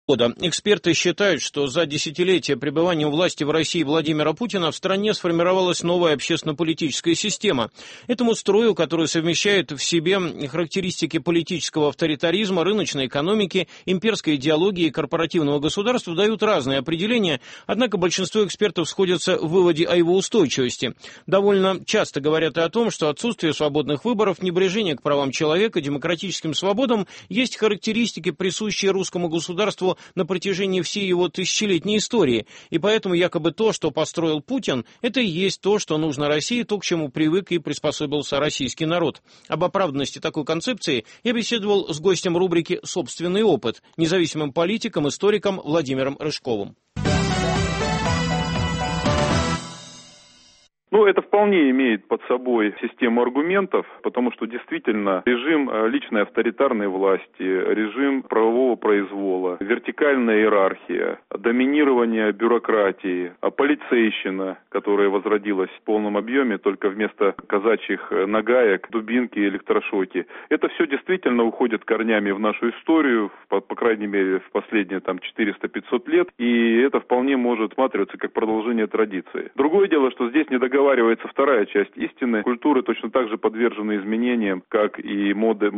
года. Эксперты считают, что за десятилетия пребывания у власти в России Владимира Путина в стране сформировалась новая общественно-политическая система. Этому строю, который совмещает в себе характеристики политического авторитаризма, рыночной экономики, имперской идеологии и корпоративного государства, дают разные определения, однако большинство экспертов сходятся в выводе о его устойчивости. Довольно часто говорят и о том, что отсутствие свободных выборов, небрежение к правам человека, демократическим свободам есть характеристики, присущие русскому государству на протяжении всей его тысячелетней истории. И поэтому якобы то, что построил Путин, это и есть то, что нужно России, то, к чему привык и приспособился российский народ. Об оправданности такой концепции я беседовал с гостем рубрики «Собственный опыт», независимым политиком, историком Владимиром Рыжковым. Это вполне имеет под собой систему аргументов, потому что действительно режим личной авторитарной власти, режим правового произвола, вертикальная иерархия, доминирование бюрократии, полицейщина, которая возродилась в полном объеме, только вместо казачьих нагаек, дубинки и электрошоки. Это все действительно уходит корнями в нашу историю, по крайней мере, в последние 400-500 лет, и это вполне может рассматриваться как продолжение традиции. Другое дело, что здесь не договаривается вторая часть истины. Культуры точно так же подвержены изменениям, как и моды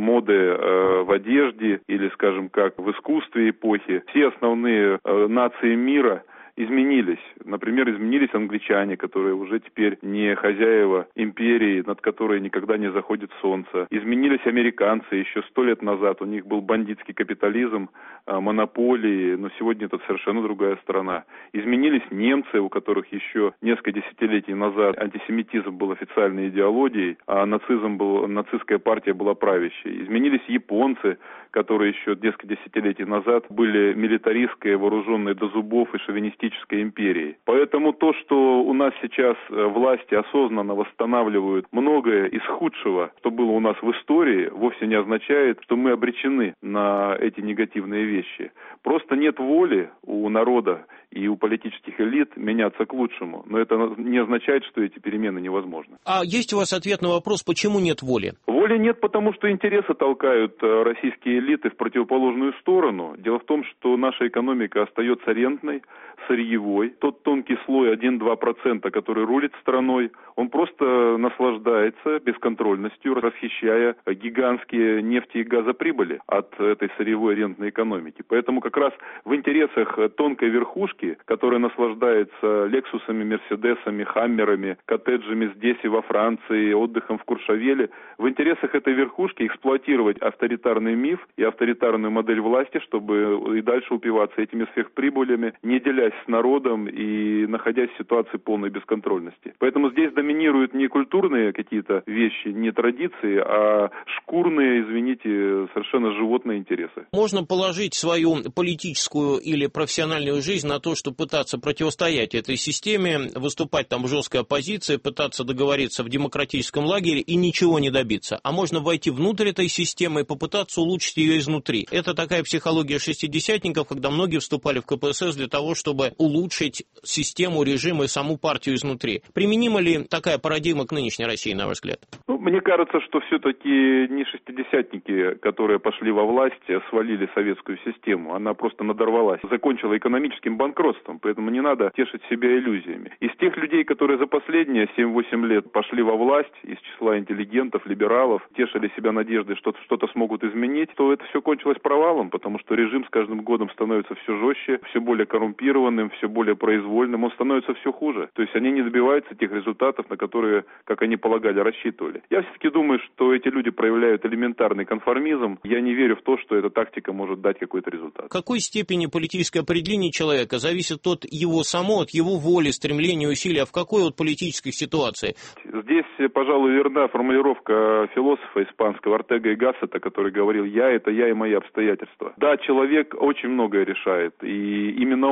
в одежде или, скажем, как в искусстве эпохи. Все основные нации мира изменились. Например, изменились англичане, которые уже теперь не хозяева империи, над которой никогда не заходит солнце. Изменились американцы еще 100 лет назад. У них был бандитский капитализм, монополии, но сегодня это совершенно другая страна. Изменились немцы, у которых еще несколько десятилетий назад антисемитизм был официальной идеологией, а нацистская партия была правящей. Изменились японцы, которые еще несколько десятилетий назад были милитаристской, вооруженной до зубов и шовинистической империей. Поэтому то, что у нас сейчас власти осознанно восстанавливают многое из худшего, что было у нас в истории, вовсе не означает, что мы обречены на эти негативные вещи. Просто нет воли у народа и у политических элит меняться к лучшему. Но это не означает, что эти перемены невозможны. А есть у вас ответ на вопрос, почему нет воли? Воли нет, потому что интересы толкают российские элиты в противоположную сторону. Дело в том, что наша экономика остается рентной, сырьевой. Тот тонкий слой 1-2%, который рулит страной, он просто наслаждается бесконтрольностью, расхищая гигантские нефти- и газоприбыли от этой сырьевой рентной экономики. Поэтому как раз в интересах тонкой верхушки, которая наслаждается лексусами, мерседесами, хаммерами, коттеджами здесь и во Франции, отдыхом в Куршавеле, в интересах этой верхушки эксплуатировать авторитарный миф и авторитарную модель власти, чтобы и дальше упиваться этими сверхприбылями, не делясь с народом и находясь в ситуации полной бесконтрольности. Поэтому здесь доминируют не культурные какие-то вещи, не традиции, а шкурные, извините, совершенно животные интересы. Можно положить свою политическую или профессиональную жизнь на то, чтобы пытаться противостоять этой системе, выступать там в жесткой оппозиции, пытаться договориться в демократическом лагере и ничего не добиться. А можно войти внутрь этой системы и попытаться улучшить ее изнутри. Это такая психология шестидесятников, когда многие вступали в КПСС для того, чтобы улучшить систему, режим и саму партию изнутри. Применима ли такая парадигма к нынешней России, на ваш взгляд? Мне кажется, что все-таки не шестидесятники, которые пошли во власть, свалили советскую систему. Она просто надорвалась. Закончила экономическим банкротством, поэтому не надо тешить себя иллюзиями. Из тех людей, которые за последние 7-8 лет пошли во власть, из числа интеллигентов, либералов, тешили себя надеждой, что что-то смогут изменить, то это все кончилось провалом, потому что режим с каждым годом становится все жестче, все более коррумпированным, все более произвольным, он становится все хуже. То есть они не добиваются тех результатов, на которые, как они полагали, рассчитывали. Я все-таки думаю, что эти люди проявляют элементарный конформизм. Я не верю в то, что эта тактика может дать какой-то результат. В какой степени политическое определение человека зависит от его самого, от его воли, стремления, усилий, а в какой от политической ситуации? Здесь, пожалуй, верна формулировка философа испанского Ортега и Гассета, который говорил: «Я — это я и мои обстоятельства». Да, человек очень многое решает, и именно он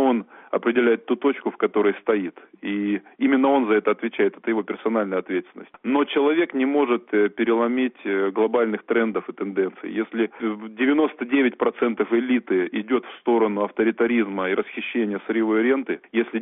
определяет ту точку, в которой стоит. И именно он за это отвечает, это его персональная ответственность. Но человек не может переломить глобальных трендов и тенденций. Если 99% элиты идет в сторону авторитаризма и расхищения сырьевой ренты, если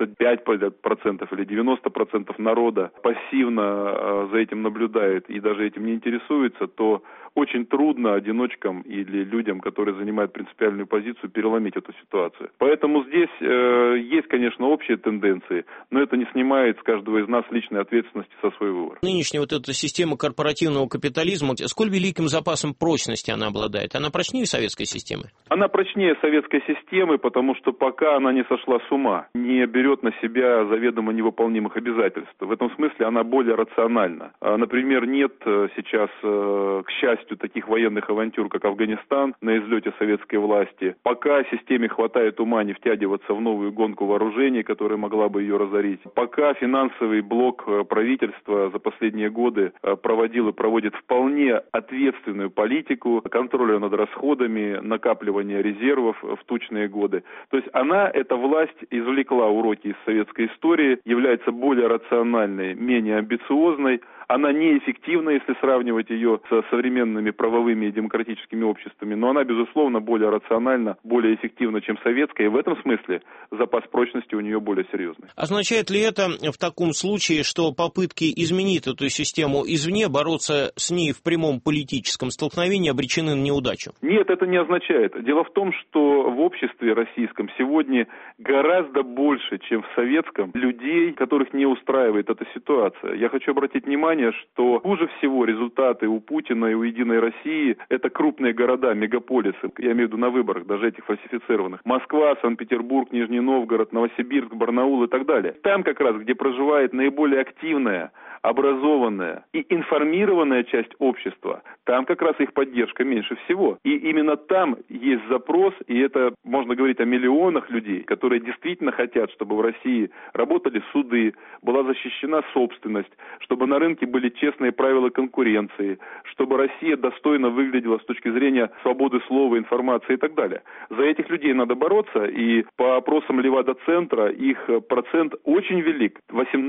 95% или 90% народа пассивно за этим наблюдает и даже этим не интересуется, то очень трудно одиночкам или людям, которые занимают принципиальную позицию, переломить эту ситуацию. Поэтому здесь есть, конечно, общие тенденции, но это не снимает с каждого из нас личной ответственности за свой выбор. Нынешняя вот эта система корпоративного капитализма, сколь великим запасом прочности она обладает? Она прочнее советской системы? Она прочнее советской системы, потому что пока она не сошла с ума, не берет на себя заведомо невыполнимых обязательств. В этом смысле она более рациональна. Например, нет сейчас, к счастью, таких военных авантюр, как Афганистан, на излете советской власти. Пока системе хватает ума не втягиваться в новую гонку вооружений, которая могла бы ее разорить. Пока финансовый блок правительства за последние годы проводил и проводит вполне ответственную политику контроля над расходами, накапливания резервов в тучные годы. То есть эта власть, извлекла уроки из советской истории, является более рациональной, менее амбициозной. Она неэффективна, если сравнивать ее со современными правовыми и демократическими обществами, но она, безусловно, более рациональна, более эффективна, чем советская, и в этом смысле запас прочности у нее более серьезный. Означает ли это в таком случае, что попытки изменить эту систему извне, бороться с ней в прямом политическом столкновении обречены на неудачу? Нет, это не означает. Дело в том, что в обществе российском сегодня гораздо больше, чем в советском, людей, которых не устраивает эта ситуация. Я хочу обратить внимание, что хуже всего результаты у Путина и у «Единой России» — это крупные города, мегаполисы, я имею в виду на выборах, даже этих фальсифицированных. Москва, Санкт-Петербург, Нижний Новгород, Новосибирск, Барнаул и так далее. Там как раз, где проживает наиболее активная, образованная и информированная часть общества, там как раз их поддержка меньше всего. И именно там есть запрос, и это можно говорить о миллионах людей, которые действительно хотят, чтобы в России работали суды, была защищена собственность, чтобы на рынке были честные правила конкуренции, чтобы Россия достойно выглядела с точки зрения свободы слова, информации и так далее. За этих людей надо бороться, и по опросам Левада-центра их процент очень велик.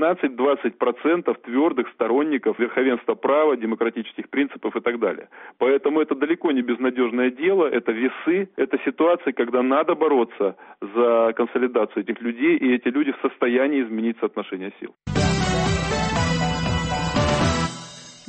18-20% твердых сторонников верховенства права, демократических принципов и так далее. Поэтому это далеко не безнадежное дело, это весы, это ситуация, когда надо бороться за консолидацию этих людей, и эти люди в состоянии изменить соотношение сил.